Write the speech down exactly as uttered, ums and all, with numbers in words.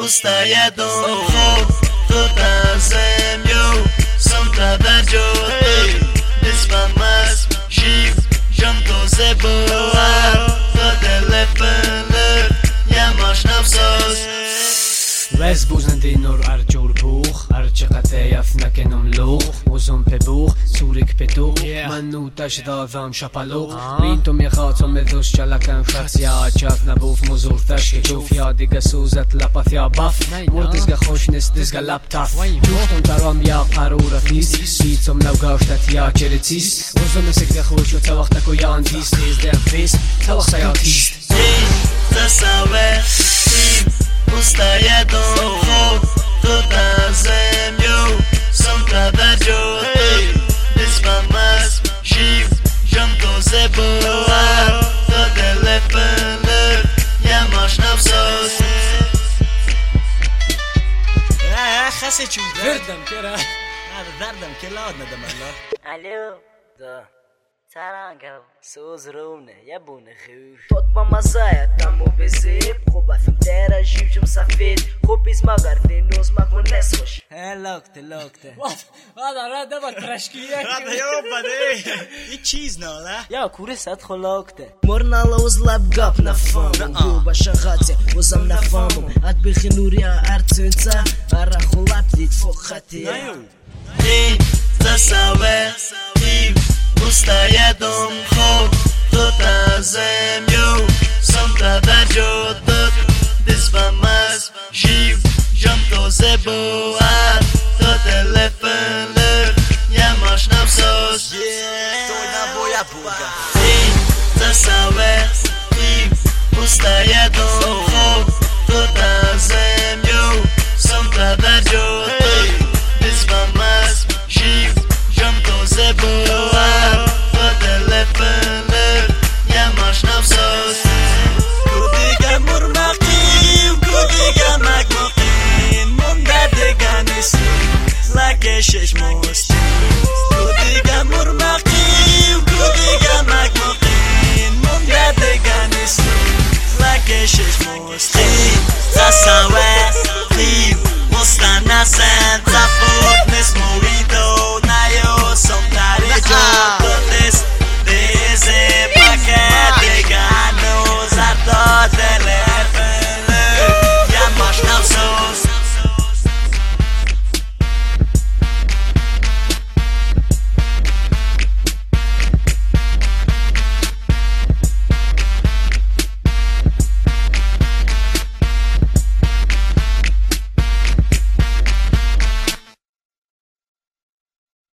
Ustaje dom خوب تو تازمیو سم تبرجو دسمم از شیف جم توزه بوار تا دل فنر یماش نفساس Wes buzen din nur arjur buch Arje qatayaf nakenum luch Uzum pe buch Surik pe duch Manu tash davam shapaluch Bintum jħatom id-dux ċalakan xatzja ċaf nabuf muzur tash kħiċuf ja diga suzat lapat ja baf Mur dizga xoxnis dizga laptaf Ġuħtum tarom ja qarura fis Bitzum nawgawx tat ja ċeritzis Uzum isik daħuċ u tawax taku ja antis Niz der fis Tawax sa ja tist Tasawe Ustaje dom خوب تو تازمیو سم تبرجو دسمم از شیف جم توزه بوار تا دل فنر یماش نفساس اه خسي چون Verdam kera هذا دردم كلا عدنا دم الله الو ده ترانقو سوز رونه يبون خوش Tot با مزايا تمو بزيب خوبة فمتارا جيب جم سفيد خوب اسمع غردي نوز ما كون نسوش ها لوكت لوكت هذا راد ما ترشكيه هذا يوبا دي اي چیز نالا يا كوري سادخل لوكتة مرنا لوز لاب قاب نفهم دوبا شغاتي وزم نفهم عاد بخنوري ارتنتا اراخو لابديت فوق خطي ای تساوه ای Ustaje dom خوب تو تازمیو سم تبرجو دسمم از شیف جم توزه بوار تا دل فنر یماش نفساس توی نبویا بودا ای تساوه ای Ustaje dom خوب تو تازمیو سم تبرجو دسمم از شیف جم توزه بوار